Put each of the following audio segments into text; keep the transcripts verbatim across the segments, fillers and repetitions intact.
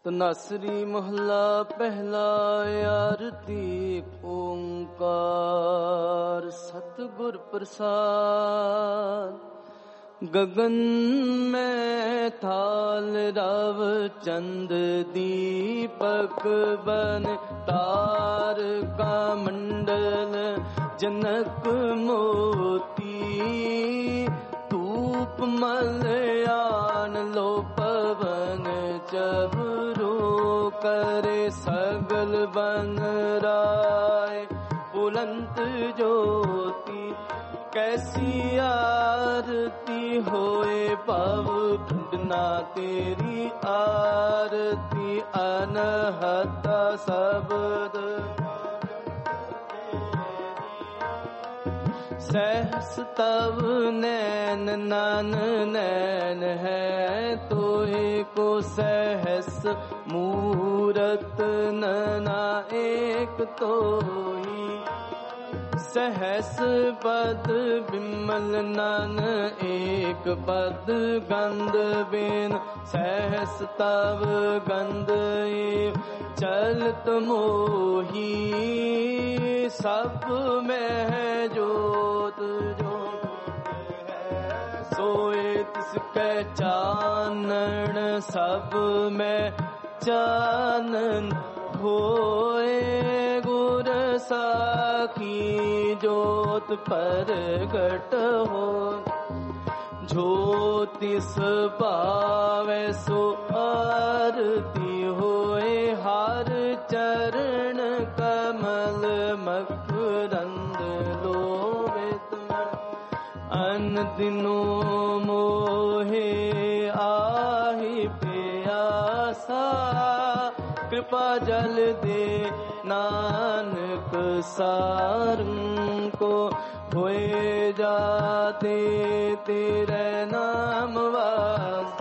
तनासरी महला पहला आरती ओंकार सतगुर प्रसाद। गगन में थाल रव चंद दीपक बन तार का मंडल जनक मोती। धूप मलयान लो पवन चबरो करे सगल बन राय बुलंद ज्योति। कैसी आरती होए पव खंडना तेरी आरती अनहत शब्द। सहस तव नैन नन नैन है तोहे को सहस मूरत नना एक तोही। सहस पद बिमल नन एक पद गंध बिन सहस तव गंध चलत मोही। सब में है जोत जो सोए तिसके चानन। सब में चानन होए गुर साखी जोत प्रगट हो। ज्योतिष पावे सो आरती होए हर चरण कमल मकरंद लोभित। अन दिनों मोहे आहि प्यासा कृपा जल दे नानक सारंग को। होए जाते तेरे नाम वास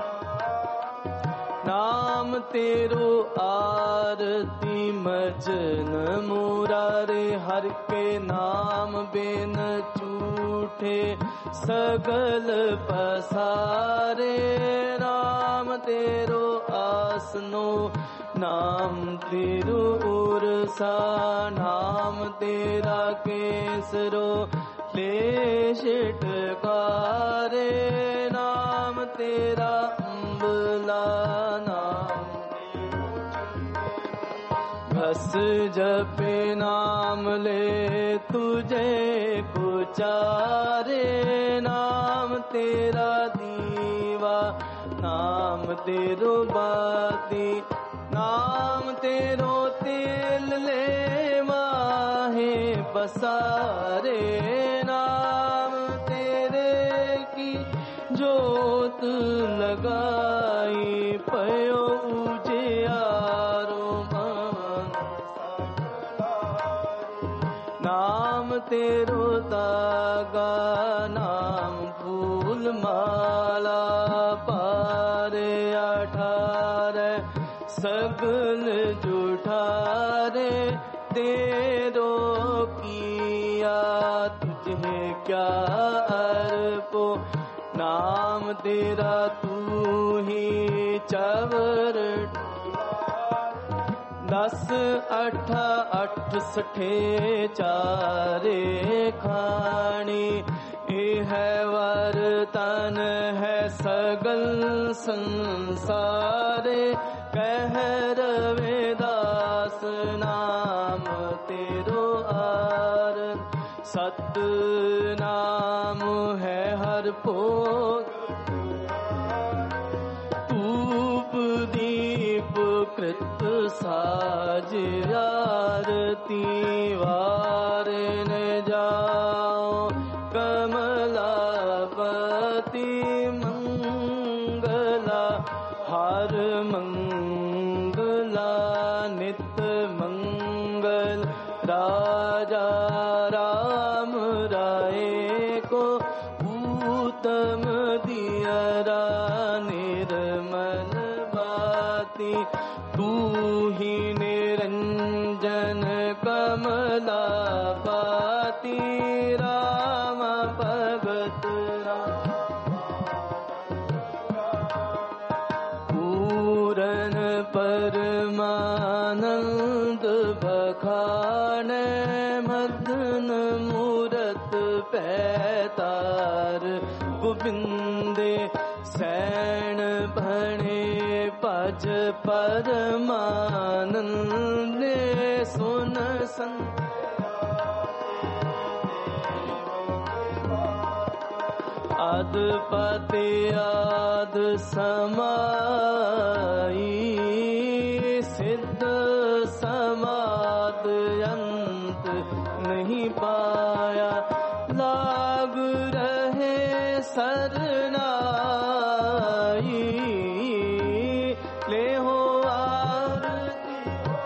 नाम तेरो आरती मजन मुरारे। हर के नाम बिन झूठे सगल पसारे। नाम तेरो आसनो नाम तेरो उरसा। नाम तेरा केसरो लेशिटकारे। नाम तेरा अम्बला नाम घस जपे नाम ले तुझे कुचारे। नाम तेरा दीवा नाम तेरो बाती। नाम तेरो तेल ले माहे पसारे। नाम तेरे की जोत लगाई पयो उजियारो मन। नाम तेरो तागा नाम फूल माला पारे। अठारे सगल जुठारे तेरो किया तुझे क्या अर्पो। नाम तेरा तू ही चवर। दस अठ अठ सठे चारे खानी। ए है वरतन है सगल संसारे। कह रविदास नाम तेरो आर। सत नाम है हर पोत। धूप दीप कृत साज आरती वार न जाओ। कमलापति मंगला हर मंगला नित मंगल। राजा राम राय को उत्तम दियरा निर्मल बाती। तू ही निरंजन कमला मदन मूरत पैतार गोविंदे सैन भणे पज परमानंदे सुन संग आद पति आद समाई सिद्ध समाद अंत नहीं पाया लाग रहे सरनाई ले हो आरती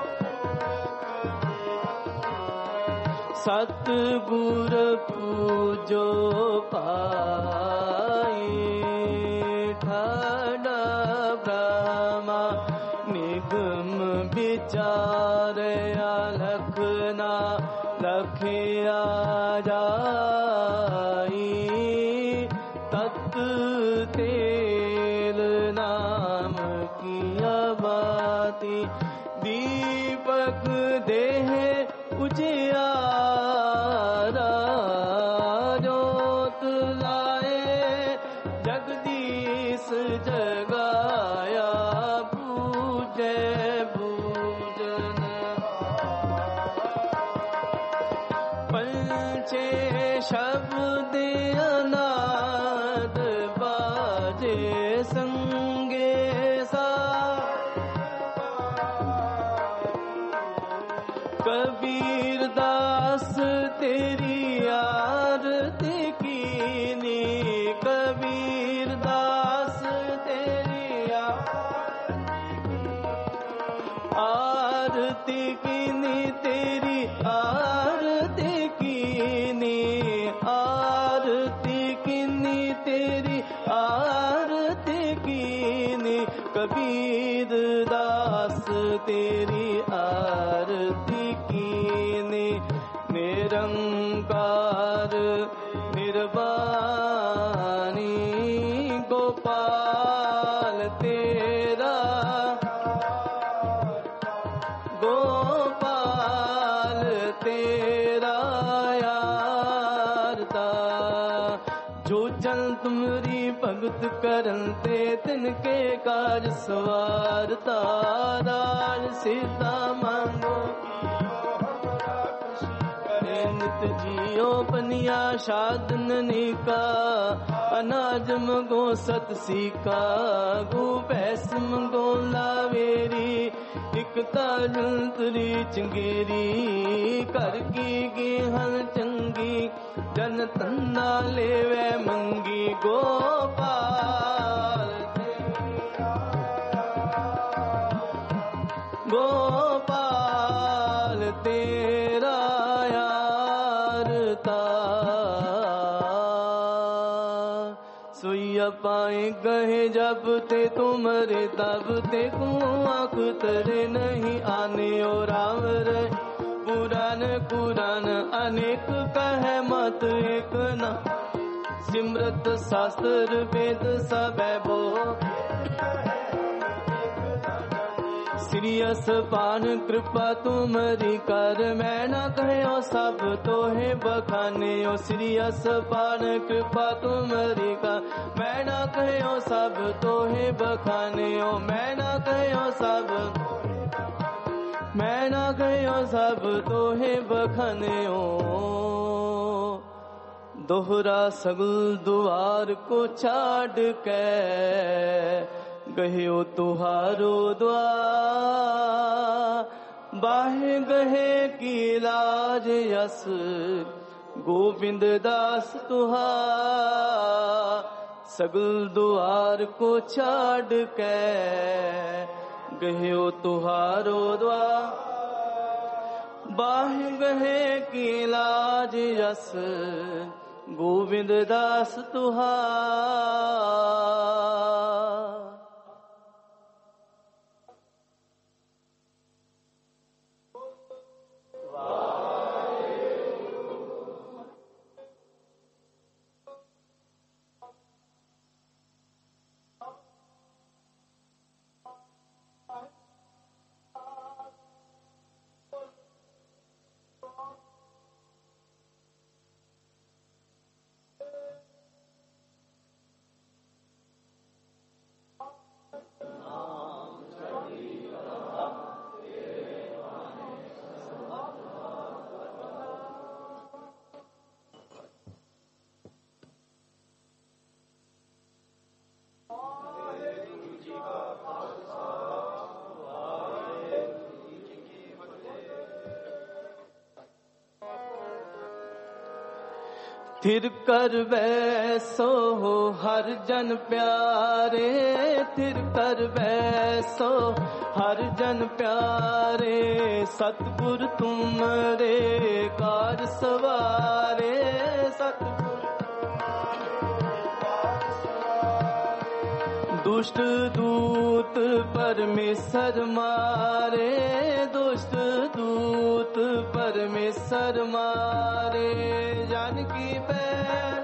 सतगुर पूजो पाई ठाड़ा ब्रह्मा निगम विचार लखना लखिया जाई तत् तेल नाम किया बाती दीपक देह उजियारा जोत लाए जगदीश जगाया पूजे पूजन पंचे शब्द अनाद बाजे संगे सा कबीर दास तेरी आरती कीनी कबीर दास तेरी आरती कीनी तेरी आरती कीनी आरती कीनी तेरी आरती कीनी कबीर दास तेरी आरती कीनी निरंकार निर्वाणी गोपाल तेरा गोपाल तेरा यारता जो जन तुमरी भगत करन ते तिनके काज सवारता राज सीता मांगो नित जियो पनिया शादन का अनाज मगो सत सीका गो पैस मगो लावेरी एक ताजंतरी चंगेरी कर की गेहन चंगी जन तन्ना लेवे मंगी गोपाल गोपाल तेरा सुइया पाए गहे जब ते तुमरे तब ते को आँख तरे नहीं आने और रावर पुराण पुराण अनेक कहे मत एक न सिमरत शास्त्र वेद सब बो श्रीयस पान कृपा तुमरी कर मैं न कहो सब तोहे बखाने ओ श्रीयस पान कृपा तुमरी का मैं न कहो सब तोहे बखाने ओ मैं न कहो सब मैं न कहो सब तोहे बखाने ओ दोहरा सगल द्वार को छाड़ के गहे तुहारो द्वार बाहे गहे की लाज यस गोविंद दास तुहार सगल द्वार को छाड़ के गहे तुहारो द्वार बाहे गहे की लाज यस गोविंद दास तुहार थिर कर बैसो हो हर जन प्यारे, थिर कर बैसो हर जन प्यारे, सतगुर तुमरे कार सवारे, सतगुर दुष्ट दूत परमेश्वर मारे, दुष्ट दूत परमेश्वर मारे, जानकी बैठ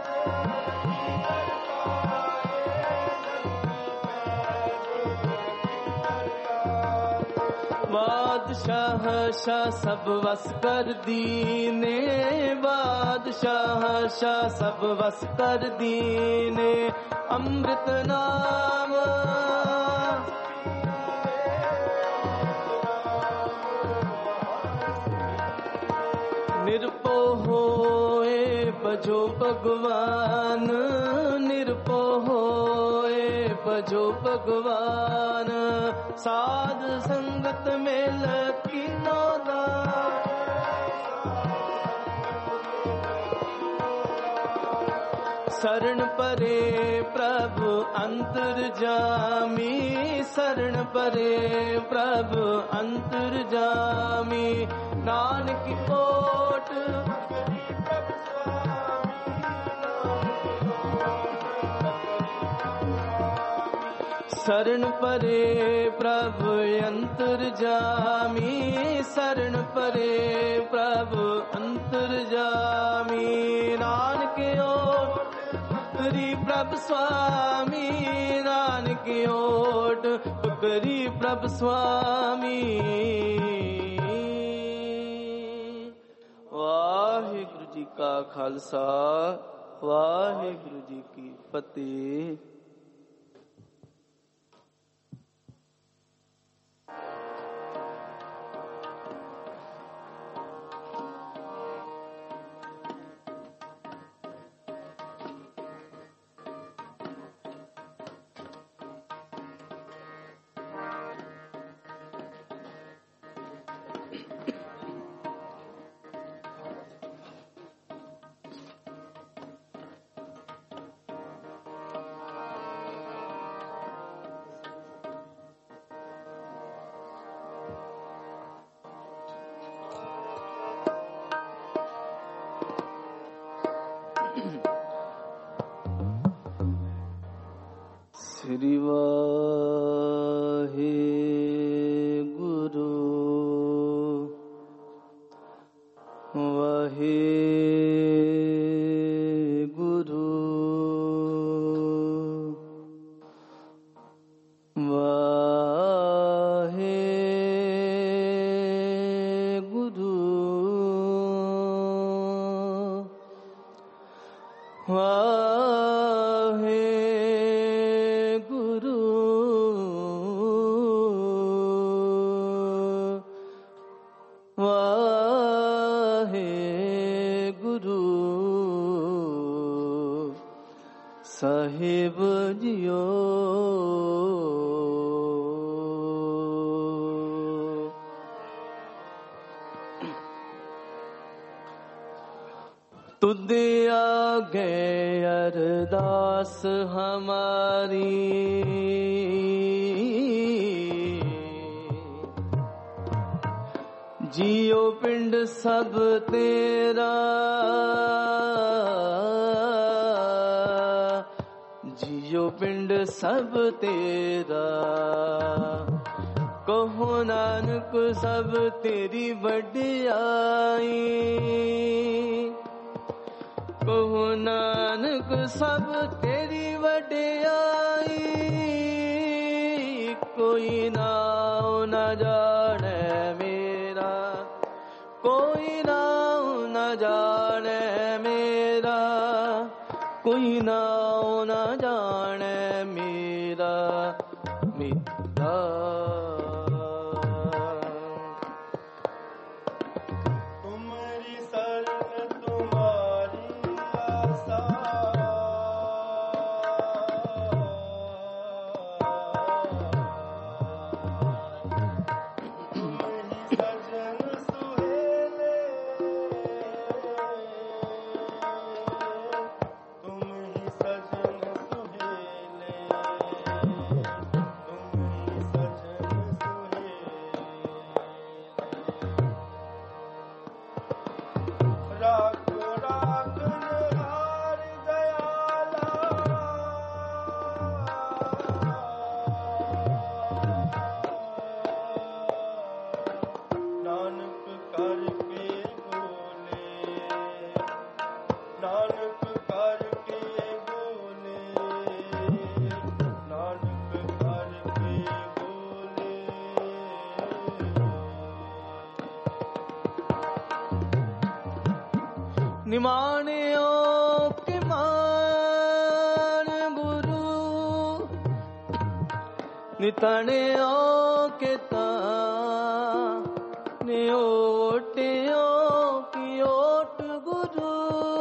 बादशाह शाह सब वस कर दीने, बादशाह शाह सब वस कर दीने, अमृत नाम निरपो होए भजो भगवान, निरपो होए भजो भगवान, साध संगत में लकीनो दान, शरण परे प्रभु अंतर जामी, शरण परे प्रभु अंतर जामी, नानक कोट शरण परे प्रभु अंतर जामी, शरण परे प्रभु अंतर जामी, नानक ओट करी प्रभु स्वामी, नानक ओट करी प्रभु स्वामी। वाहिगुरु जी का खालसा, वाहिगुरु जी की फतेह। श्री वाहिगुरु वाहिगुरु वाहिगुरु वाहिगुरु वाहिगुरु साहिब जियो। तुद आगे अरदास हमारी, जियो पिंड सब तेरा, जियो पिंड सब तेरा, कहो नानक सब तेरी वडियाई, कहो नानक सब तेरी वडियाई, कोई नाम न जाने मेरा, कोई नाम न जाने मेरा, कोई नाम न जाने मेरा, मेरा निमाणियों के मान गुरु नितणियों के तान ओटियों की ओट गुरु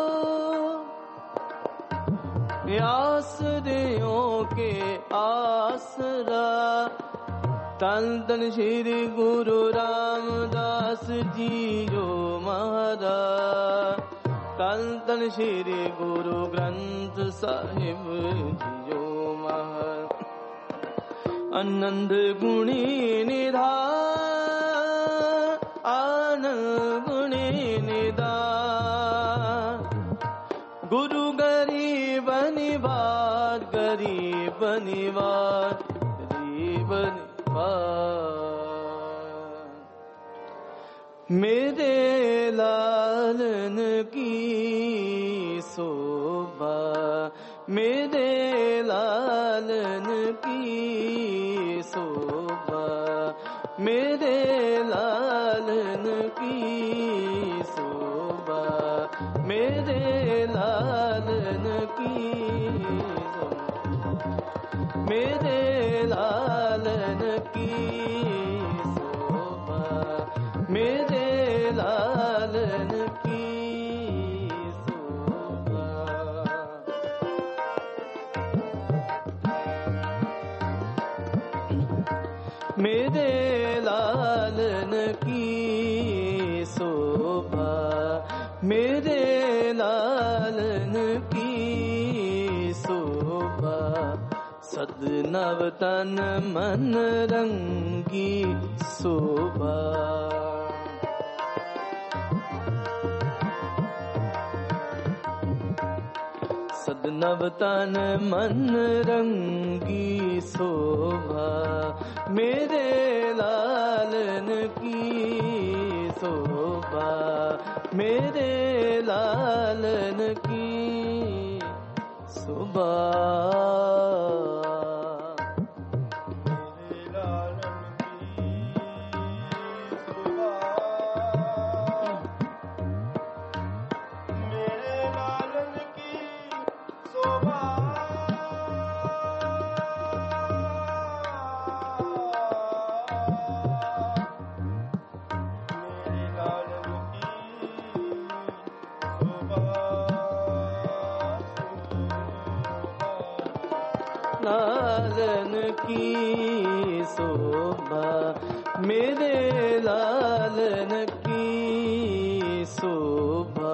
आसरियों के आसरा तन तन श्री गुरु रामदास जी जो महाराज तन तन श्री गुरु ग्रंथ साहिब जियो महाराज आनंद गुणी निधान आनंद गुणी निधान गुरु गरीब निवार गरीब निवार गरीब निवार मेरे लालन की शोभा मेरे लालन की शोभा मेरे लालन की शोभा मेरे लालन की शोभा मेरे लालन की शोभा मेरे लालन की शोभा मेरे लालन की शोभा मेरे लालन की शोभा सदनव तन मन रंगी शोभा सदनव तन मन रंगी शोभा मेरे लालन की शोभा मेरे लालन की शोभा लालन की शोभा मेरे लालन की शोभा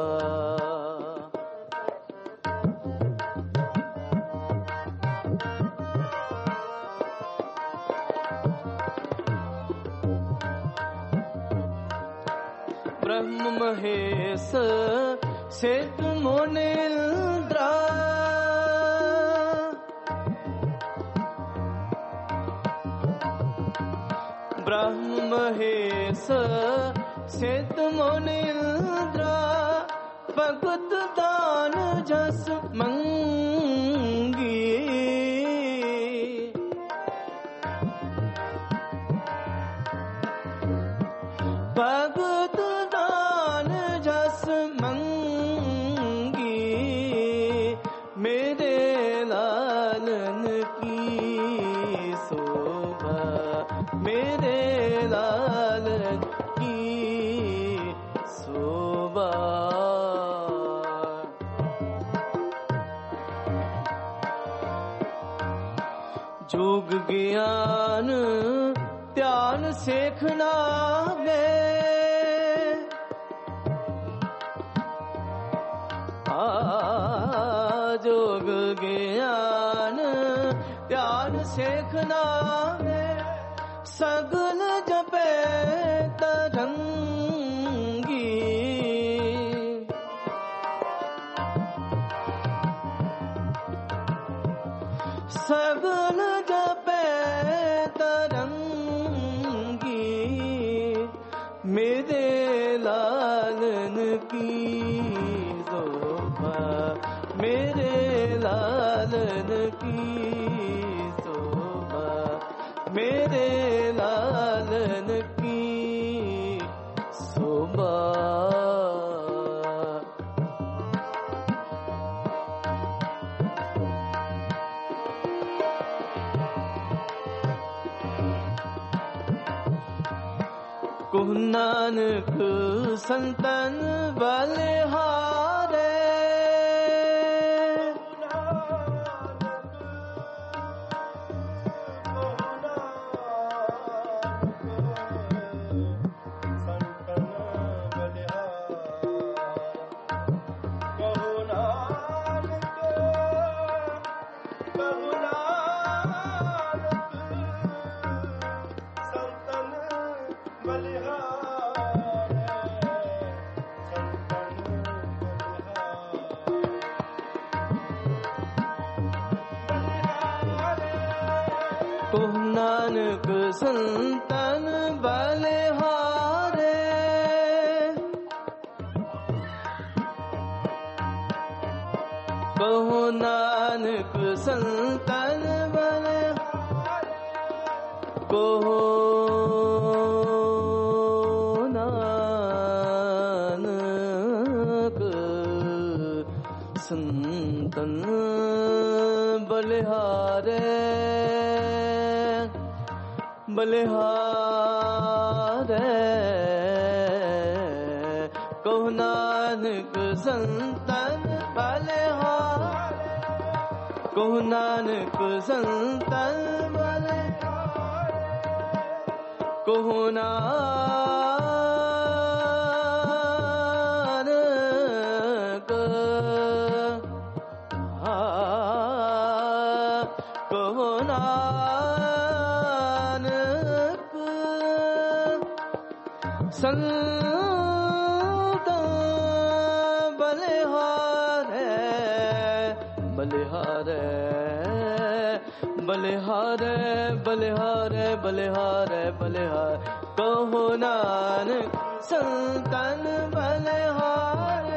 ब्रह्म महेश सेठ मोनिंद्रा ब्रह्म महेश सेठ मोनिंद्रा भगत दान जस मंगी भगत दान जस मंगी मेरे लालन की शोभा मेरे लालन की शोभा जोग ज्ञान ध्यान सीखना गे आ जोग ज्ञान ध्यान सीखना गे सगल जपे तरंगी सगुन जपे तरंगी मेरे लालन की शोभा मेरे लालन की शोभा मेरे लालन की शोभा कहु नानक संतन बलिहारे कहु नानक संतन बलिहारे कहु नानक संतन बलिहारे कहु नानक संतन बलिहारे बलिहारे कहु नानक संतन बलिहारे कहु नानक संतन बलिहारे कहु नानक कहु नानक संत बलिहारे बलिहारे बलिहारे बलिहारे बलिहारे बलिहारे कहु नानक संतन बलिहारे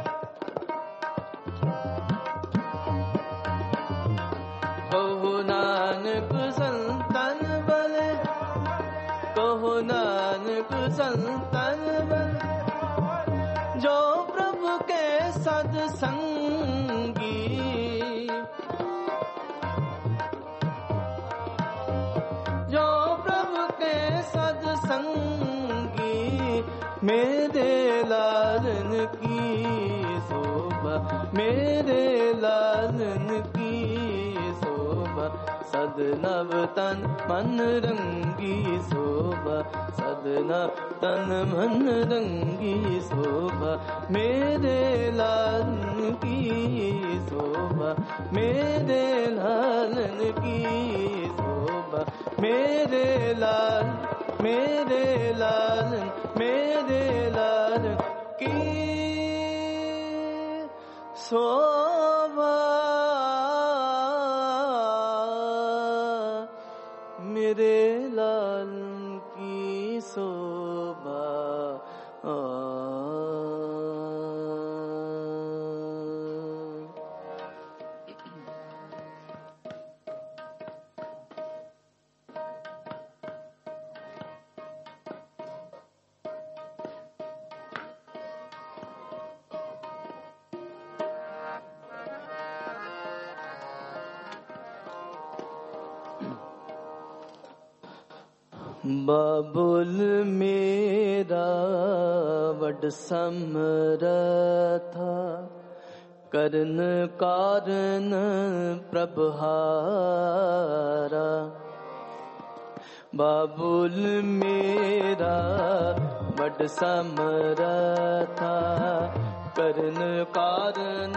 कहु नानक संतन बलिहारे कहु नानक संतन बलिहारे जो प्रभु के सत्संगी जो प्रभु के सत्संगी मेरे लालन की शोभा मेरे लालन की शोभा सदनव तन मन रंगी शोभा सदनव तन मन रंगी शोभा मेरे लालन की शोभा मेरे लालन की शोभा मेरे लाल मेरे लालन मेरे लालन की शोभा मेरे लालन की शोभा बाबुल मेरा वड समरथा करन कारण प्रभहारा बाबुल मेरा वड समरथा करन कारण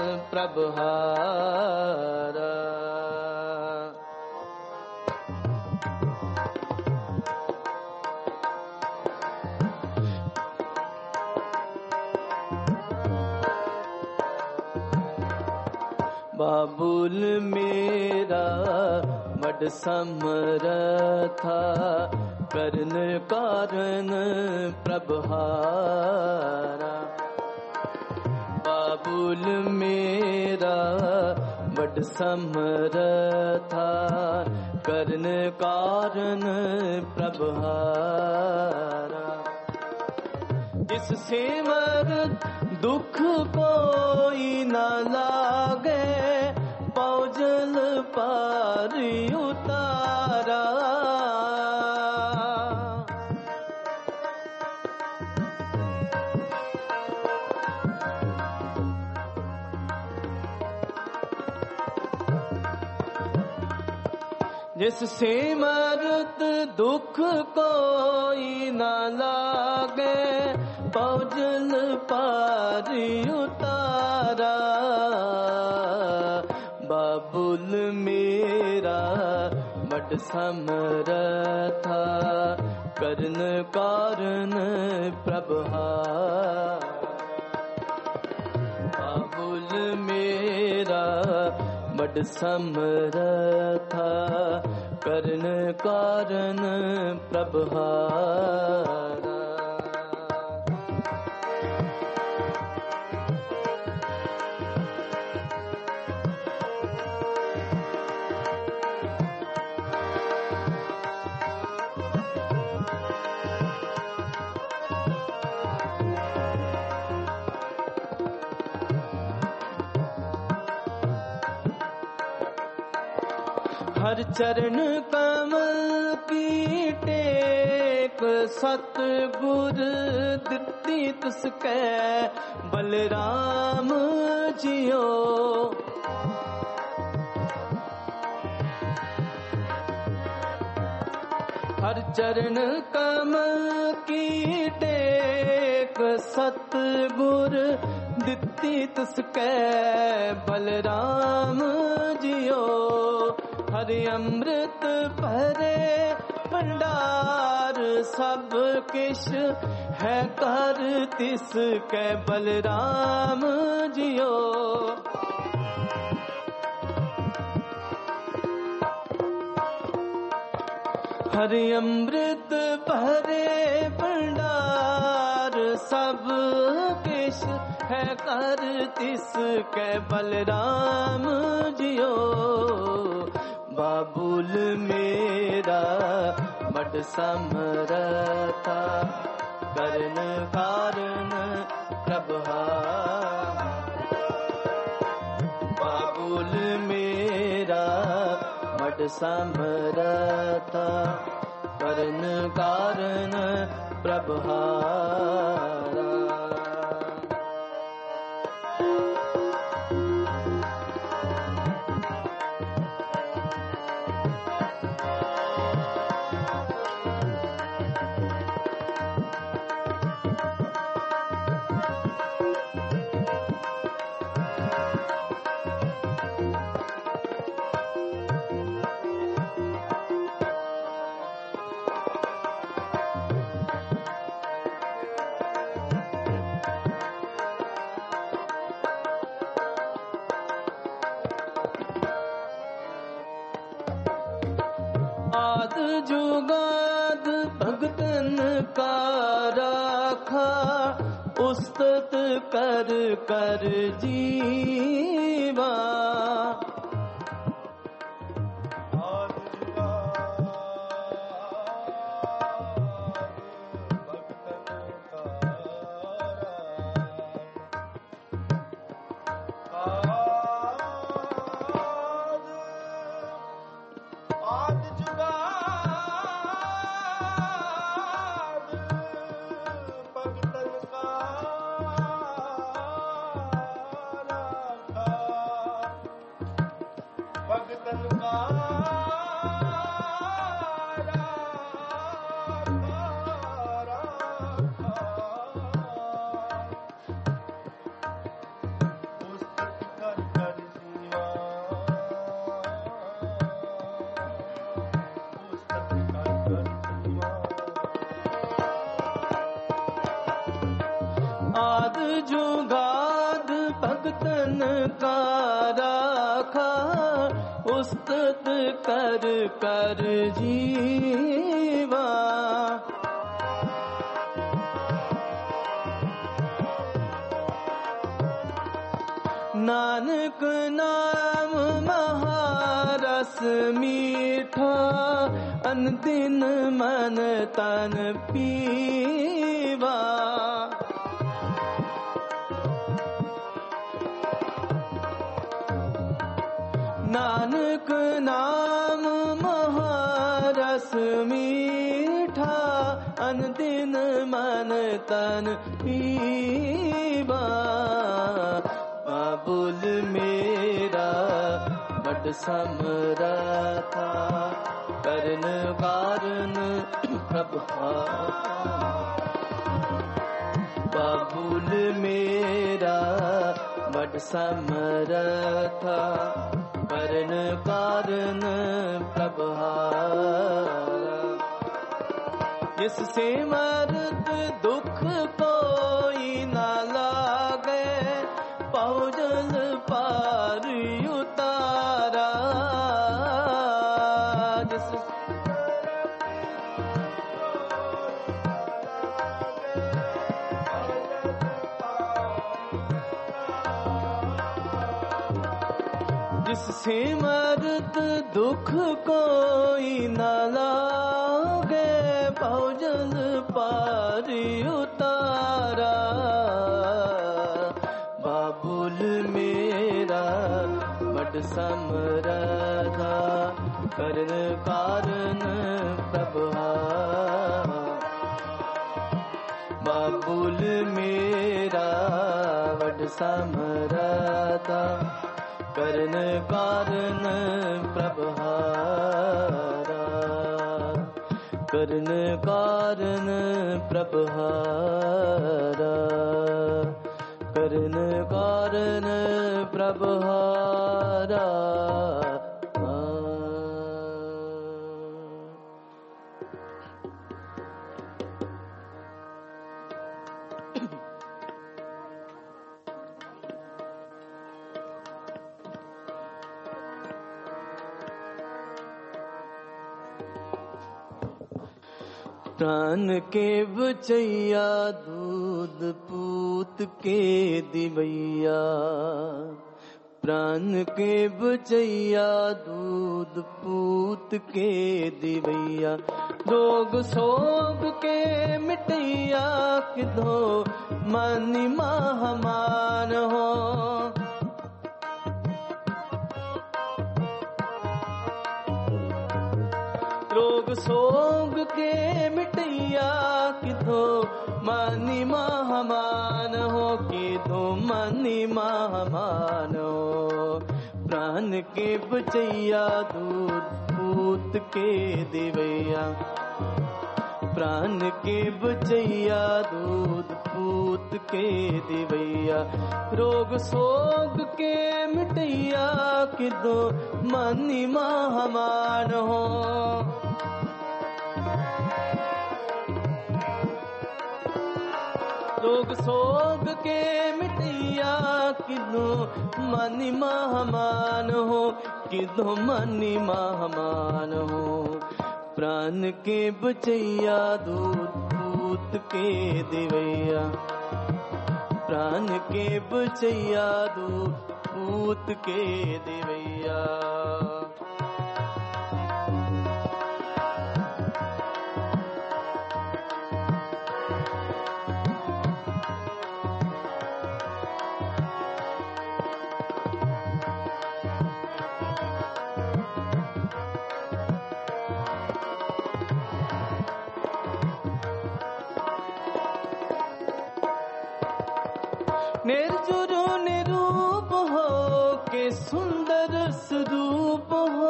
प्रभहारा बाबुल मेरा बड़ समरथा करन कारण प्रभहारा। बाबुल मेरा बड़ समरथा करन कारण प्रभहारा। जिस सेवर दुख कोई न लागे पौजल पार उतारा। जिस सिमरत दुख कोई न लागे पौजल पार उतारा। बाबुल मेरा बड़ समरथा करन कारण प्रभहारा। बाबुल मेरा बड़ समरथा करन कारण प्रभहारा। हर चरण कमल की टेक सतगुर दित्ती तुसकै बलराम जियो। हर चरण कमल की टेक सतगुर दित्ती तुसकै बलराम जियो। हरि अमृत भरे भंडार सब किश है कर तिसकै बलराम जियो। हरि अमृत भरे भंडार सब किश है कर तिसकै बलराम जियो। बाबुल मेरा बड़ समरथा करन कारण प्रभहारा। बाबुल मेरा बड़ समरथा करन कारण प्रभहारा। आद जुगाद भगतन का राखा उस्तत कर कर जीवा। आद जुगाद भगतन का राखा, उस्तत कर कर जीवा। नानक नाम महारस मीठा, अनदिन मन तन पीवा। नानक नाम महारस मीठा, अनदिन मन तन पीवा। बाबुल मेरा बड़ समरथा, करन कारण प्रभाव। बाबुल मेरा बड़ समरथा, करन कारण प्रभाव। जिससे मर्द दुख कोई न लागे, पहुँचल पार उतारा। जिस जिससे मर्द दुख कोई न लागे, पहुँचल पार उतारा। बाबुल मेरा बड़ समरथा, करन कारण प्रभाव। बाबुल मेरा बड़ समरथा, करन कारण प्रभारा। करन कारण प्रभारा, करन कारण प्रभारा। प्राण के बचैया, दूध पूत के दिवैया। प्राण के बचैया, दूध पूत के दिवैया। रोग सोग के मिटैया, किधो मन महमान हो। रोग सोग के मिटैया, किधो मनि महमान हो। किधो मनि महमान हो। प्राण के बचैया, दूध पूत के दिवैया। प्राण के बचैया, दूध पूत के दिवैया। रोग सोग के मिटैया, किधो मनि महमान हो। रोग सोग के मिटैया, किधो मनि महमान हो। किधो मनि महमान हो। प्राण के बचैया, दूध पूत के दिवैया। प्राण के बचैया, दूध पूत के दिवैया। निर्जुर निरूप हो के सुंदर स्वरूप हो।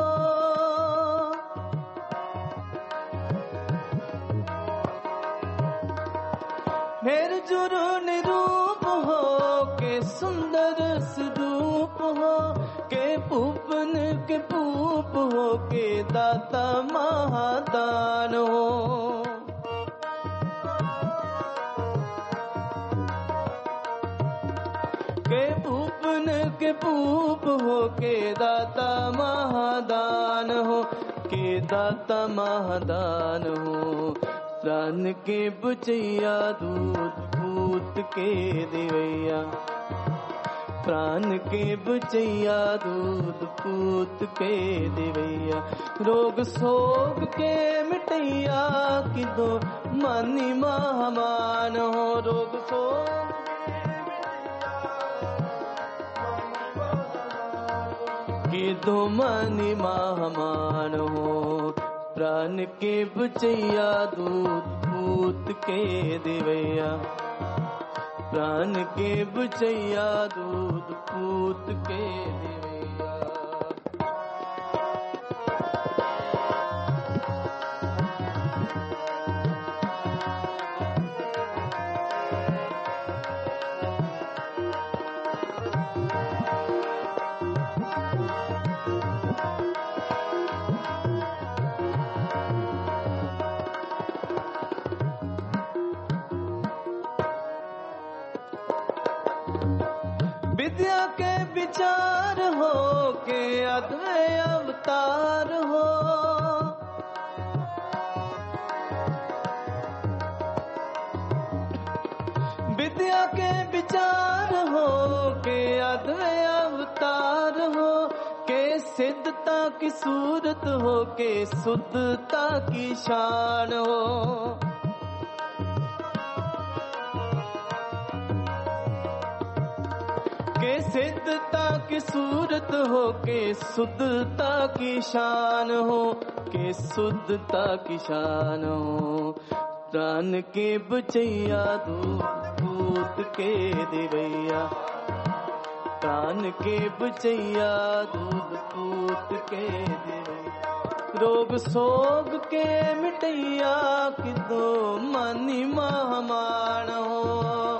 निर्जुर निरूप हो के सुंदर स्वरूप हो। के पूपन के पूप हो के दाता महादान हो। के भूप जीवन के पूप हो के दाता महादान हो, के दाता महादान हो। प्राण के बुचैया दूध पूत के देवैया, प्राण के बुचैया दूध पूत के देवैया। रोग सोग के मिटैया कि दो मानी महामान हो, रोग सोग कि दो मानी महामान हो। प्राण के बुचैया दूध पूत के देवैया, प्राण के बुचैया दूध पूत के देवैया। विद्या के विचार हो के अद्वैय अवतार हो, विद्या के विचार हो के अद्वैय अवतार हो, के सिद्धता की सूरत हो के शुद्धता की शान हो। के सिद्धता की सूरत हो के शुद्धता की शान हो, के शुद्धता की शान हो। प्राण के बुचैया दूध पूत के देवैया, प्राण के बुचैया दूध पूत के देवैया। रोग सोग के मिटैया कि दो मानी महामान हो,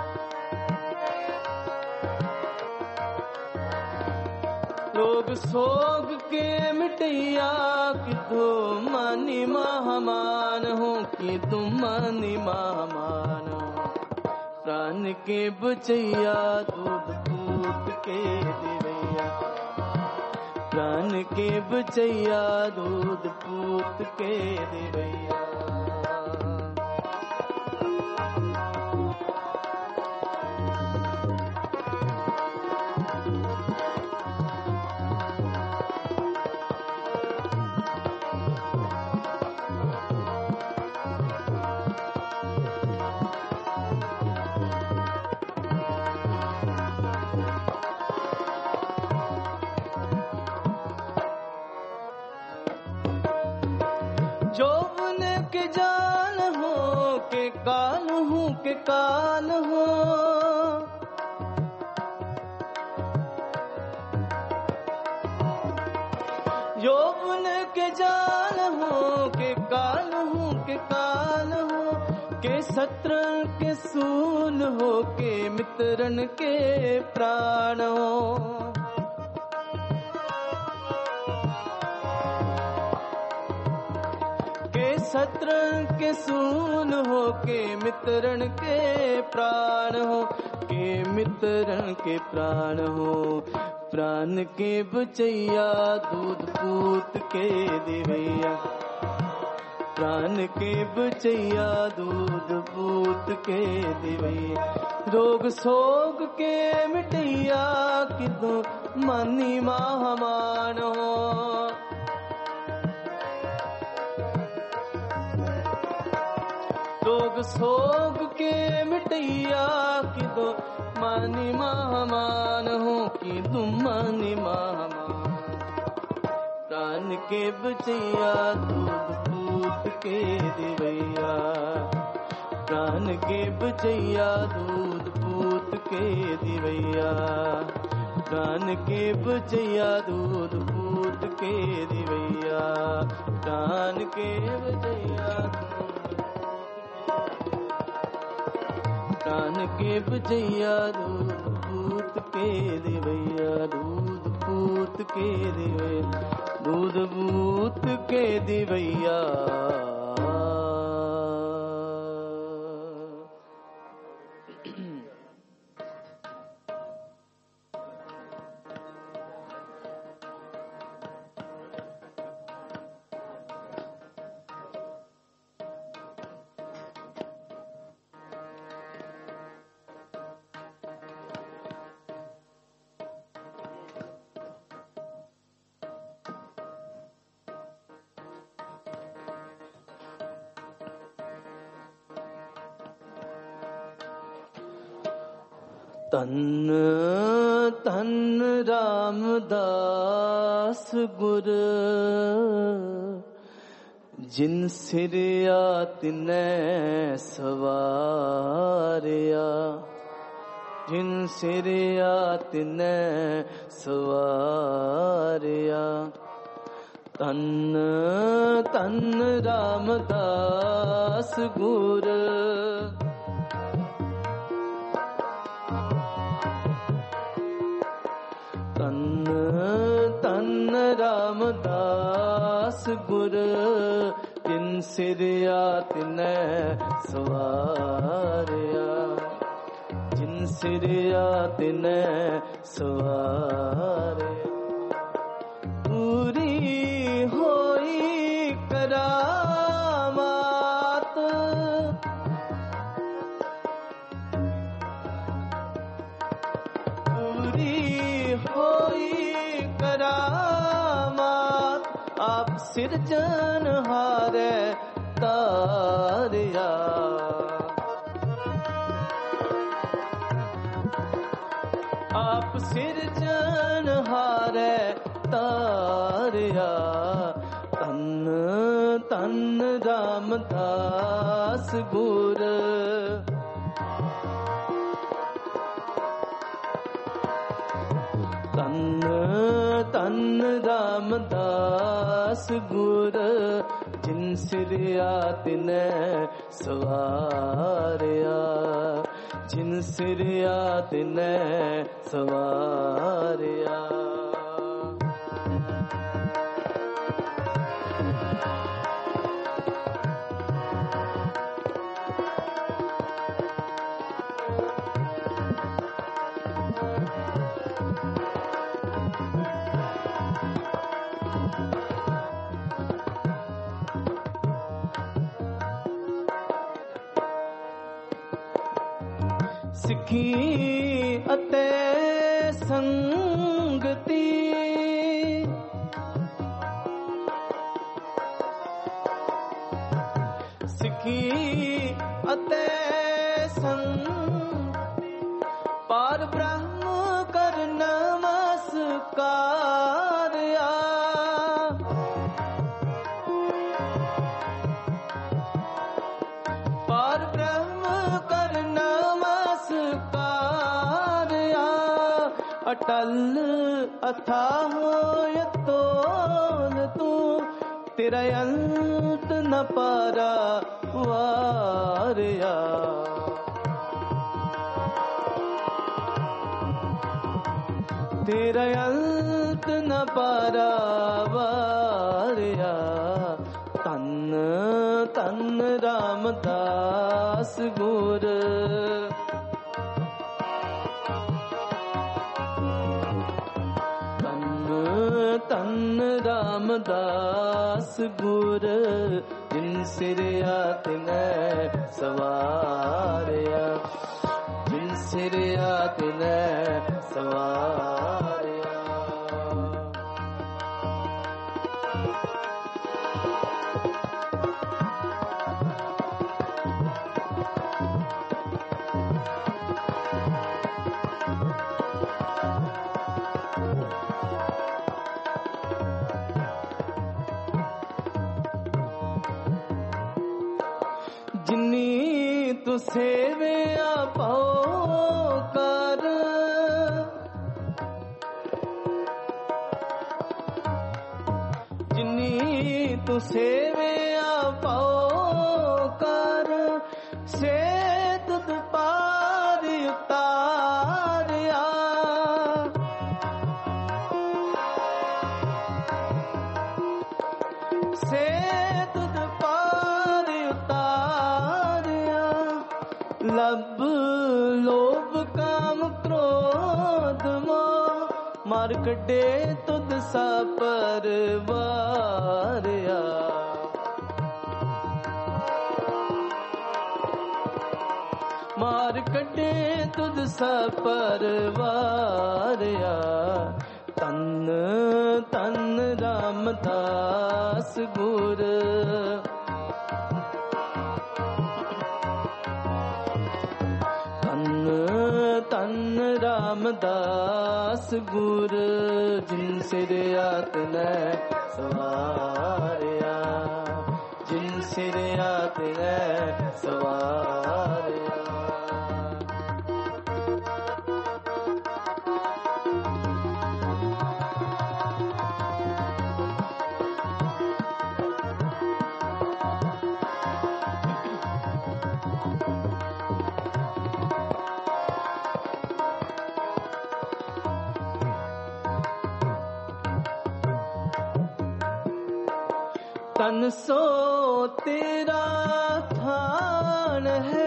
रोग सोग के मिटैया कि तुम मानी महामान हो, कि तुम मानी महामान हो। प्राण के बुचैया दूध पूत के देवैया, प्राण के बुचैया दूध पूत के देवैया। जौवन के जान हो के काल हूँ के काल हो, यौवन के जान हो के काल हूँ के काल हो, के शत्रु के सूल हो के मित्रन के प्राण हो। शत्रु के सूल हो के मित्रन के प्राण हो, के मित्रन के प्राण हो। प्राण के बुचैया दूध पूत के देवैया, प्राण के बुचैया दूध पूत के देवैया। रोग सोग के मिटैया कि दो मानी महामान हो, रोग सोग के मिटैया कि दो मानी महामान हो, कि तुम मानी महामान। प्राण के बुचैया दूध पूत के देवैया, प्राण के बुचैया दूध पूत के देवैया, प्राण के बुचैया दूध पूत के देवैया, प्राण के बुचैया प्राण के बुचैया दूध पूत के देवैया, दूध पूत के देवैया, दूध पूत के देवैया। ਤਨ ਤਨ ਰਾਮਦਾਸ ਗੁਰ ਜਿਨ ਸਿਰਿਆ ਤਿਨੈ ਸਵਾਰਿਆ ਜਿਨ ਸਿਰਿਆ ਤਿਨੈ ਸਵਾਰਿਆ ਤਨ ਤਨ ਰਾਮਦਾਸ ਗੁਰ ਤਨ ਤਨ ਰਾਮਦਾਸ ਗੁਰ ਜਿਨ ਸਿਰਿਆ ਤਿਨੈ ਸਵਾਰਿਆ ਜਿਨ ਸਿਰਿਆ ਤਿਨੈ ਸਵਾਰਿਆ ਪੂਰੀ ਹੋਈ ਕਰਾਮਾਤ ਪੂਰੀ ਹੋਈ ਕਰਾਮਾਤ ਆਪ ਸਿਰਜਣਹਾਰੈ ਤਾਰਿਆ ਆਪ ਸਿਰਜਣਹਾਰੈ ਤਾਰਿਆ ਤਨ ਤਨ ਰਾਮਦਾਸ ਗੁਰ ਤਨ ਤਨ ਰਾਮਦਾਸ ਗੁਰ ਜਿਨ ਸਿਰਿਆ ਤਿਨੈ ਸਵਾਰਿਆ ਜਿਨ ਸਿਰਿਆ ਤਿਨੈ ਸਵਾਰਿਆ ਸਿੱਖੀ ਅਤੇ ਸੰਗਤੀ ਸਿੱਖੀ ਅਤੇ ਸੰਗਤੀ ਪਾਰ ਬ੍ਰਹਮ ਕਰ ਨਮਸਕਾਰਿਆ ਪਾਰ ਬ੍ਰਹਮ ਕਰ ਅਟਲ ਅਥਾਹ ਯਤੋਲ ਤੂੰ ਤੇਰਾ ਅੰਤ ਨ ਪਾਰਾ ਵਾਰਿਆ ਤੇਰਾ ਅੰਤ ਨ ਪਾਰਾ ਵਾਰਿਆ ਤਨ ਤਨ ਰਾਮਦਾਸ ਗੁਰ ਤਨ ਰਾਮਦਾਸ ਗੁਰ ਜਿਨ ਸਿਰਿਆ ਤਿਨੈ ਸਵਾਰਿਆ ਜਿਨ ਸਿਰਿਆ ਤਿਨੈ ਸਵਾਰਿਆ ਜਿਨੀ ਤੂੰ ਸੇਵਿਆ ਪਾਉ ਕਰ ਜਿਨੀ ਤੂੰ ਸੇਵਿਆ ਪਾਉ ਕਰ ਸੇ ਤੁਧ ਪਾਰ ਉਤਾਰਿਆ ਸੇ ਤੁਧ ਪਾਰ ਉਤਾਰਿਆ ਲਬ ਲੋਭ ਕਾਮ ਕ੍ਰੋਧ ਮੋਹ ਮਾਰ ਕੱਢੇ ਤੁਧ ਸਾ ਪਰਵਾਰਿਆ ਮਾਰ ਕੱਢੇ ਤੁਧ ਸਾ ਪਰਵਾਰਿਆ ਤਨ ਤਨ ਰਾਮਦਾਸ ਗੁਰ ਤਨ ਤਨ ਰਾਮਦਾਸ ਗੁਰ ਜਿਨ ਸਿਰ ਆਤਨੈ ਸਵਾਰਿਆ ਜਿਨ ਸਿਰ ਆਤਨੈ ਸਵਾਰਿਆ। ਤਨ ਸੋ ਤੇਰਾ ਥਾਨ ਹੈ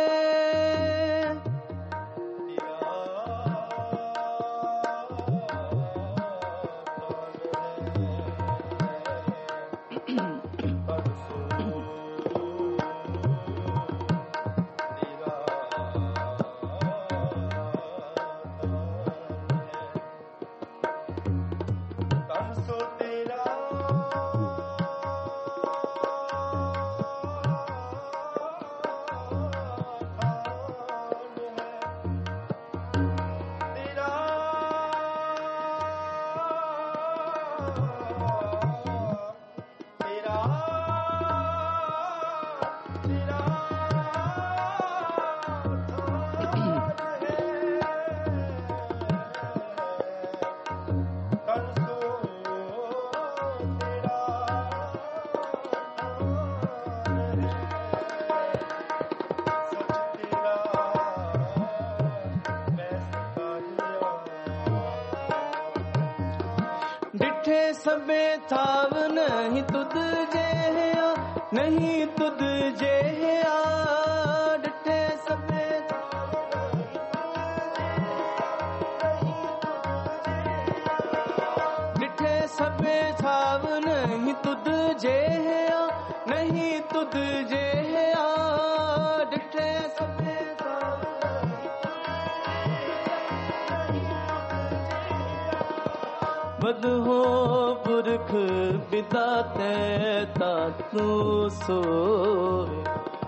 ਸਭੇ ਥਾਵ ਨਹੀਂ ਤੁਧ ਜਿਹਾ ਨਹੀਂ ਤੁਧ ਜਿਹਾ ਡਿਠੇ ਸਭੇ ਡਿਠੇ ਸਭੇ ਥਾਵ ਨਹੀਂ ਤੁਧ ਜਿਹਾ ਨਹੀਂ ਤੁਧ ਜਿਹਾ ਡਿਠੇ ਸਭੇ ਬਦ ਹੋ ਪੁਰਖ ਬਿਦਾਤੇ ਤਾਤੂ ਸੋਏ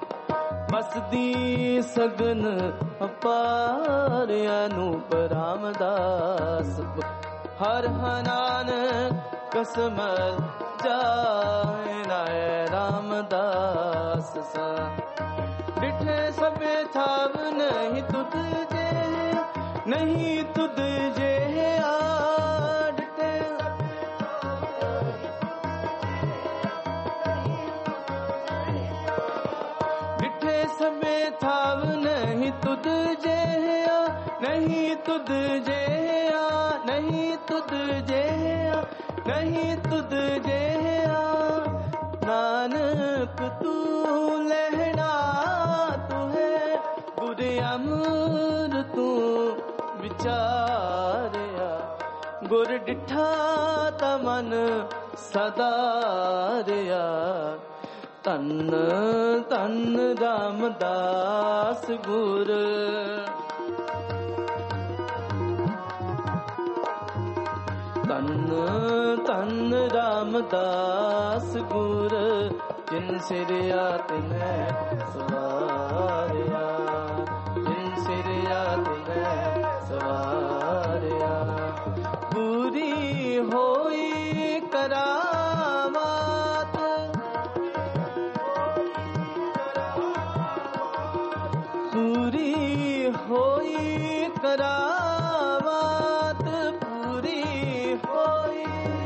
ਬਸਦੀ ਸਗਨ ਅਪਾਰ ਅਨੂਪ ਰਾਮਦਾਸ ਹਰ ਹਨਾਨ ਕਸਮਲ ਜਾਏ ਨਾਏ ਰਾਮਦਾਸ ਸਾ ਡਿਠੇ ਸਭੇ ਥਾਵ ਨਹੀਂ ਤੁਧ ਜੇ ਨਹੀਂ ਤੁਧ ਜੇ ਥਾਵ ਨਹੀਂ ਤੁਧ ਜਿਹਾ ਨਹੀਂ ਤੁਧ ਜਿਹਾ ਨਹੀਂ ਤੁਧ ਜਿਹਾ ਨਹੀਂ ਤੁਧ ਜਿਹਾ ਨਾਨਕ ਤੂੰ ਲਹਿਣਾ ਤੂੰ ਹੈ ਗੁਰ ਅਮਰ ਤੂੰ ਵਿਚਾਰਿਆ ਗੁਰ ਡਿਠਾ ਤਾ ਮਨ ਸਦਾਰਿਆ ਧੰਨ ਧੰਨ ਰਾਮਦਾਸ ਗੁਰ ਧੰਨ ਧੰਨ ਰਾਮਦਾਸ ਗੁਰ ਜਿਨ ਸਿਰ ਆਤਨੈ ਸਵਾਰਿਆ ਜਿਨ ਸਿਰ ਆਤਨੈ ਸਵਾਰਿਆ ਪੂਰੀ ਹੋਈ ਕਰਾਮਾਤ ਪੂਰੀ ਹੋਈ ਕਰਾਮਾਤ ਪੂਰੀ ਹੋਈ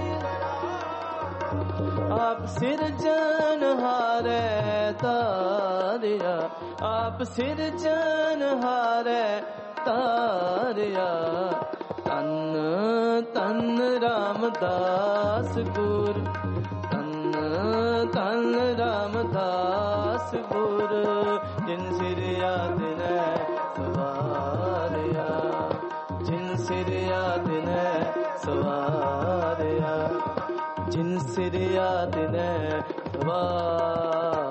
ਆਪ ਸਿਰਜਨਹਾਰੈ ਤਾਰਿਆ ਆਪ ਸਿਰਜਨਹਾਰੈ ਤਾਰਿਆ ਧੰਨ ਧੰਨ ਰਾਮਦਾਸ ਗੁਰ ਧੰਨ ਧੰਨ ਰਾਮਦਾਸ ਗੁਰ ਜਿਨ ਸਿਰ ਆਤਨੈ ਸਵਾਰਿਆ ਜਿਨ ਸਿਰ ਆਤਨੈ ਸਵਾਰਿਆ ਜਿਨ ਸਿਰ ਆਤਨੈ ਸਵਾਰਿਆ।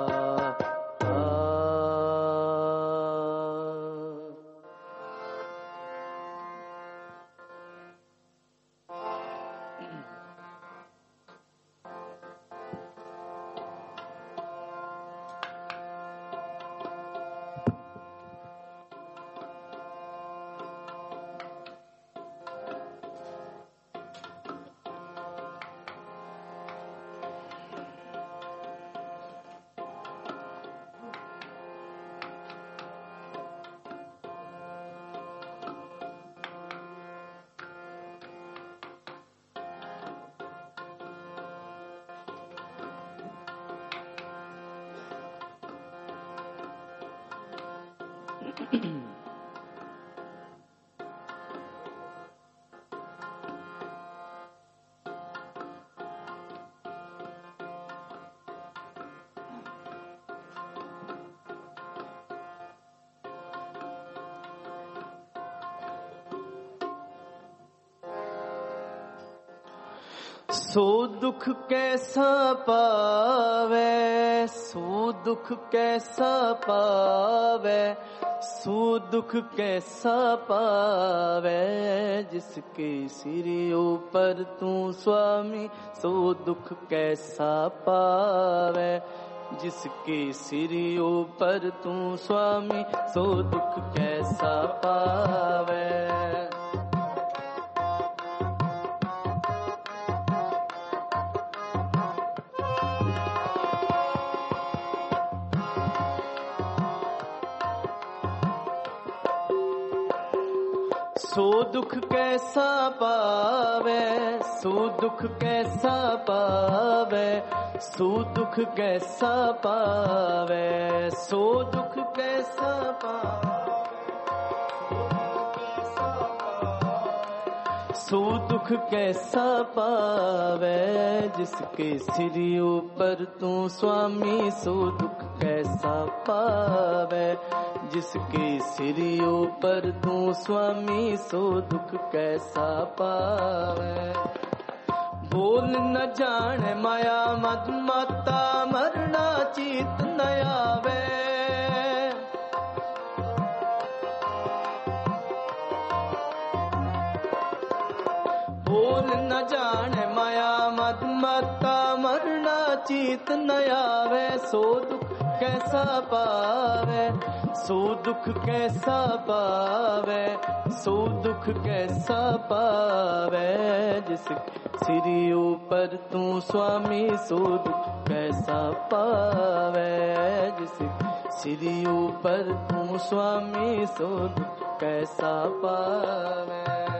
सो दुख कैसा पावे, सो दुख कैसा पावे, सो दुख कैसा पावे, जिसके सिरियों पर तू स्वामी सो दुख कैसा पावे, जिसके सिरियों पर तू स्वामी सो दुख कैसा पावे। सो दुख कैसा पावे, सो दुख कैसा पावे, सो दुख कैसा पावे, सो दुख कैसा पावे, सो दुख कैसा पावे, जिसके सिरियों पर तू स्वामी सो दुख कैसा पावे, जिसके सिरियों पर तू स्वामी सो दुख कैसा पावे। बोल न जाने माया मद माता मरना चीत न आवे, बोल न जाने माया मद माता मरना चीत न आवे, सो दुख कैसा पावे, सो दुख कैसा पावे, सो दुख कैसा पावे, जिस सिरियों पर तू स्वामी सो दुख कैसा पावे, जिस सिरियों पर तू स्वामी सो दुख कैसा पावे।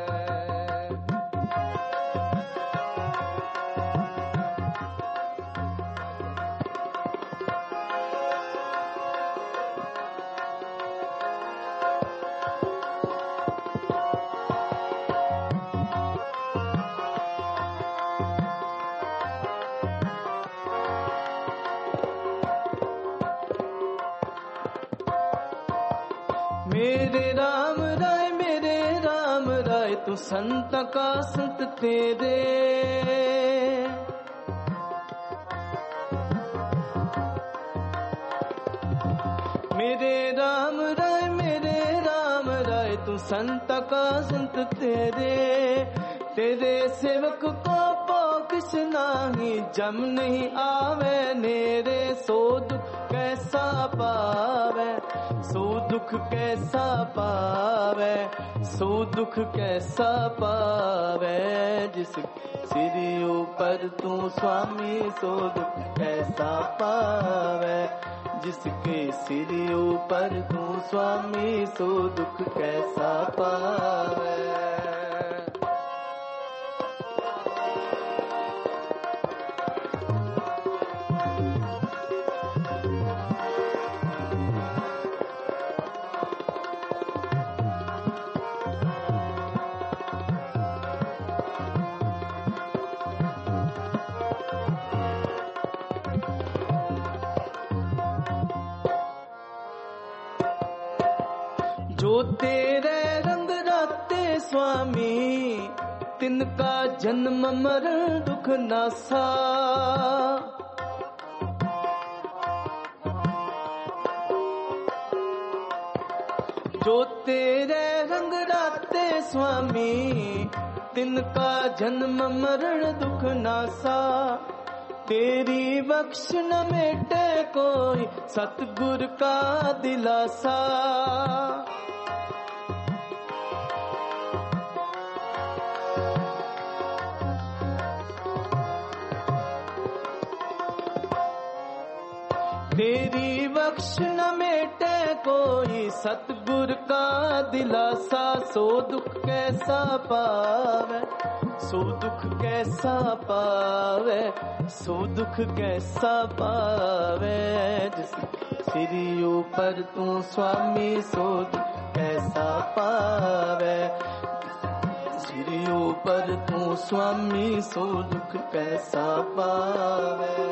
मेरे राम राय मेरे राम राय तू संत का संत तेरे, मेरे राम राय मेरे राम राय तू संत का संत तेरे, तेरे सेवक को पोकिस नाही जम नहीं आवे नेरे, सो दुख कैसा पावे, सो दुख कैसा पावे, सो दुख कैसा पावे, जिस सिरियों पर तू स्वामी सो दुख कैसा पावे, जिसके सिरियों पर तू स्वामी सो दुख कैसा पावे। जो तेरे रंग राते स्वामी तिनका जन्म मरण दुख नासा, जो तेरे रंग राते स्वामी तिनका जन्म मरण दुख नासा, तेरी बख्श न मेटे कोई सतगुर का दिलासा, तेरी बख्श न मेटे कोई सतगुर का दिलासा, सो दुख कैसा पावे, सो दुख कैसा पावे, सो दुख कैसा पावे, जिस सिरी ऊपर तू स्वामी सो दुख कैसा पावे, सिरी ऊपर तू स्वामी सो दुख कैसा पावे।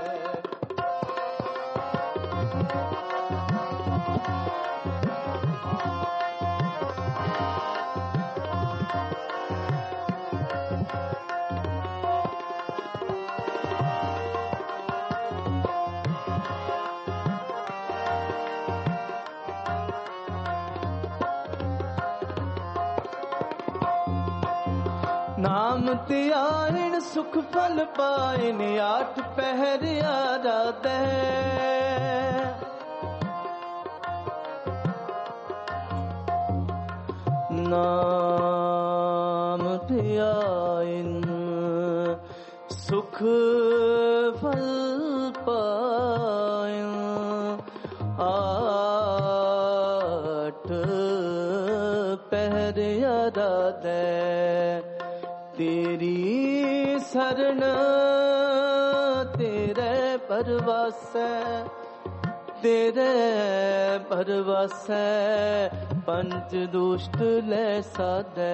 नाम त्यारण सुख फल पाइन, आठ पहर आराधे, नाम त्याइन सुख फल पाइन, आठ पहर आराधे, तेरी शरण तेरे परवास, तेरे परवास, पंच दुष्ट ले साधे,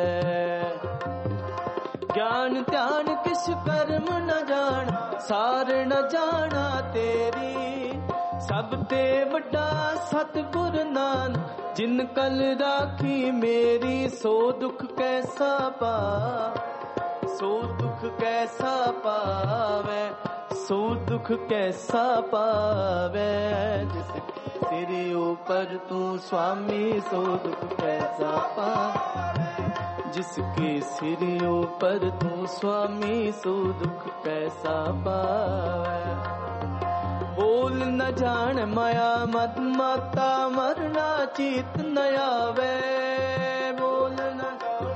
ज्ञान ध्यान किस कर्म न जान, सार न जाना तेरी, सब ते बड़ा सतगुर नानक, जिन कल राखी मेरी, सो दुख कैसा पा, सो दुख कैसा पावे, सो दुख कैसा पावे, जिस तेरे ऊपर तू स्वामी सो दुख कैसा पावे, जिसके सिर ऊपर तू स्वामी सो दुख कैसा पावे। बोल न जान माया मत माता, मरना चीत न आवे, बोल न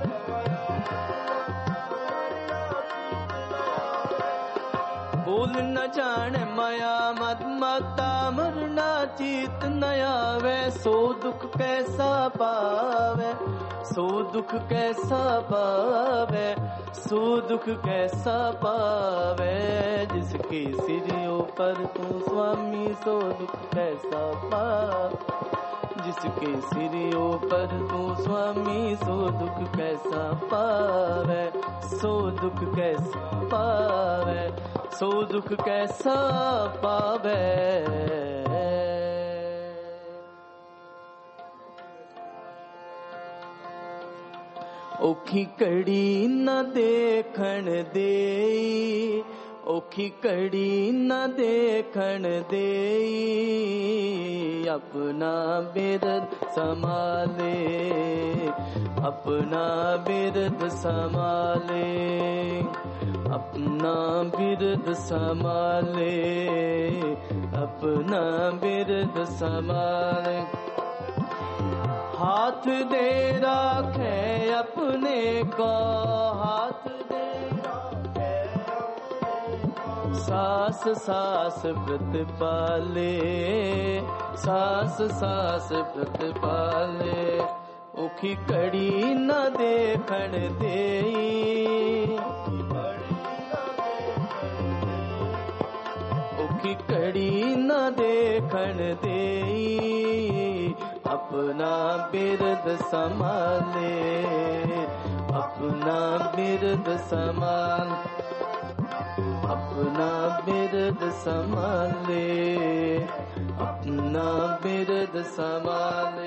बोल न जान माया मत माता, मरना चीत न आवे, सो दुख कैसा पावे, सो दुख कैसा पावे, सो दुख कैसा पावे, जिसके सिर ऊपर तू स्वामी सो दुख कैसा पावे, जिसके सिर ऊपर तू स्वामी सो दुख कैसा पावे, सो दुख कैसा पावे, सो दुख कैसा पावे। औखी कड़ी न देखण देई, औखी कड़ी न देखण देई, अपना बिरद संभाले, अपना बिरद संभाले, अपना बिरद संभाले, अपना बिरद संभाले, हाथ दे राखे अपने को, हाथ दे राखे सास सास व्रत पाले, सास सास व्रत पाले, औखी कड़ी न देखण देई, औखी कड़ी न देखण देई, अपना बिरद संभाले, अपना बिरद संभाल, अपना बिरद संभाले, अपना बिरद संभाले।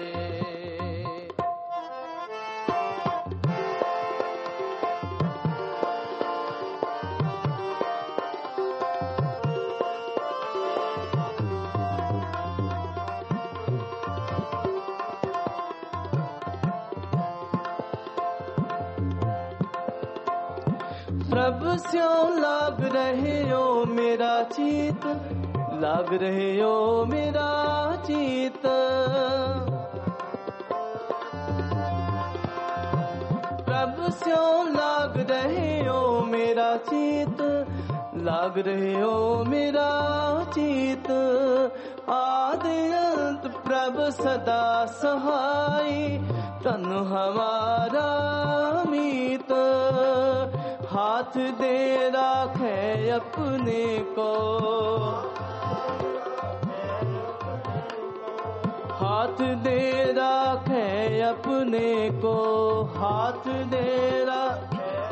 प्रभु स्यों लाग रहे हो मेरा चित, लाग रहे हो मेरा चित, प्रभु स्यों लाग रहे हो मेरा चित, लाग रहे हो मेरा चित, आदि अंत प्रभु सदा सहाय, तन हमारा मीत, हाथ दे राखे अपने को, हाथ दे राखे अपने को, हाथ दे राखे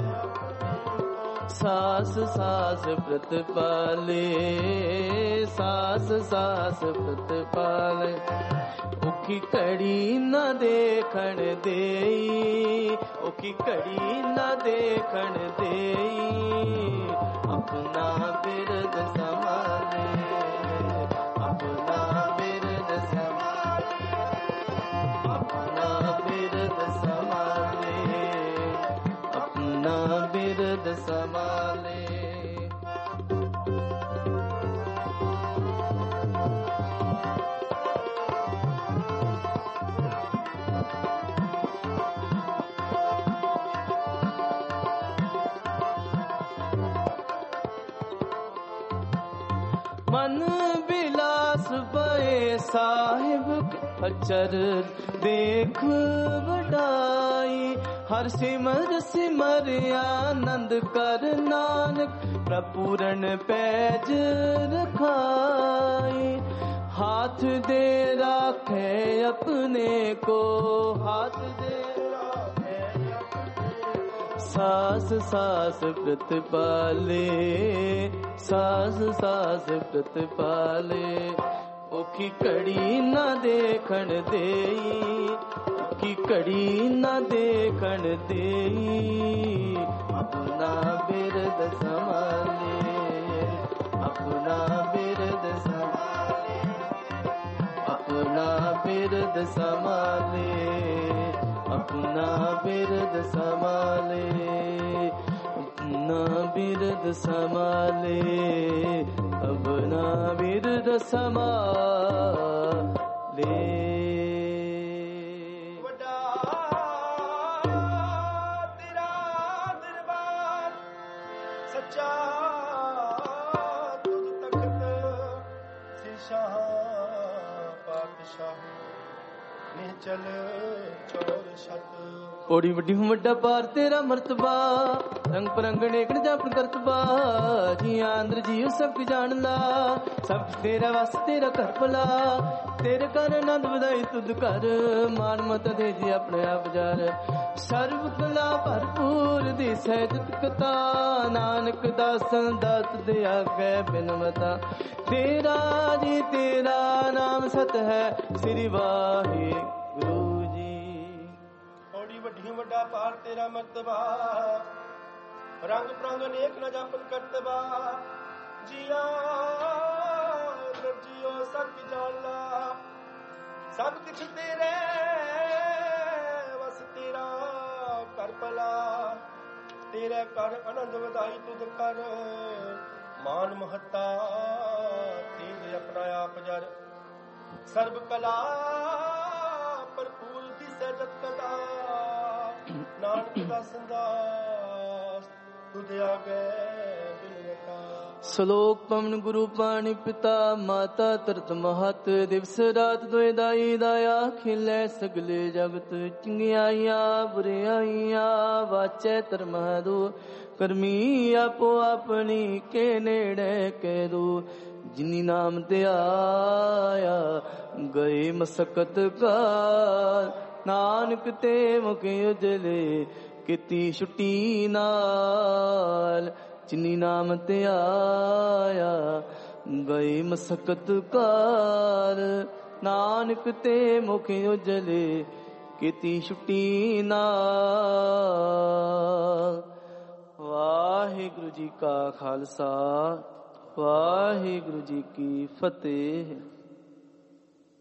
सास सास प्रतिपाले, सास सास प्रतिपाले। औखी घड़ी न देखण देई, औखी घड़ी न देखण देई, अपना बिरद संभाले, अपना बिरद संभाले, अपना बिरद संभाले, अपना बिरद संभाले। मन बिलास पए साहिब अचर देख वडाई, हर सिमर सिमर आनंद कर नानक प्रपूरण पैज रखाई। हाथ दे राखे अपने को, हाथ दे सास सास प्रतिपाले, सास सास प्रतिपाले। औखी घड़ी न देखण देई, औखी घड़ी न देखण देई, अपना बिरद संभाले, अपना बिरद संभाले, अपना बिरद संभाले, अपना बिरद संभाले, अपना बिरद संभाले, अपना बिरद संभाले। वड्डा तेरा दरबार सच्चा, तुझ तख्त से शाह पातशाह ने चल चौर छत। ओड़ी वड्डी हूं वड्डा पार तेरा मर्तबा, रंग परंग नेकन जापन करतबा, जिया अंदर जियो सब जान ला, सब तेरा वास तेरा कर भला, तेरे कर आनंद ਵਧਾਈ तुद कर, मान मत दे जी अपने आप जार। सर्व कला भरपूर दी सहजत कथा, नानक दासन दात दे आगे बिनमता। तेरा जी तेरा नाम सत है, श्री वाहिगुरु जी। ओड़ी वड्डी वड्डा पार तेरा मर्तबा, रंग प्रंग नेक न जापन करतबा, जिया जियो सब जाला, सब कुछ तेरे वस तेरा कर भला, तेरे कर आनंद ਵਧਾਈ तुद कर, मान महता तेरे अपना आप जर। सर्व कला भरपूर दी सहजत कथा, नानक दास दास तुझ आगे बिनता। श्लोक पवन गुरु पाणी पिता माता तरत महत, दिवस रात दोए दाई दाया खिलै सगले जगत। चंगियाइया बुराइया वाचै धर्म दो, करमी आपो अपनी के नेड़े के दो। जिनी नाम ते आया गए मसकत कार, नानक ते मुख उजले किती छुट्टी नाल। जिनी नाम ते आया गए मसकत कार, नानक ते मुख उजले किती छुट्टी नाल। वाहिगुरु जी का खालसा, वाहिगुरु जी की फतेह।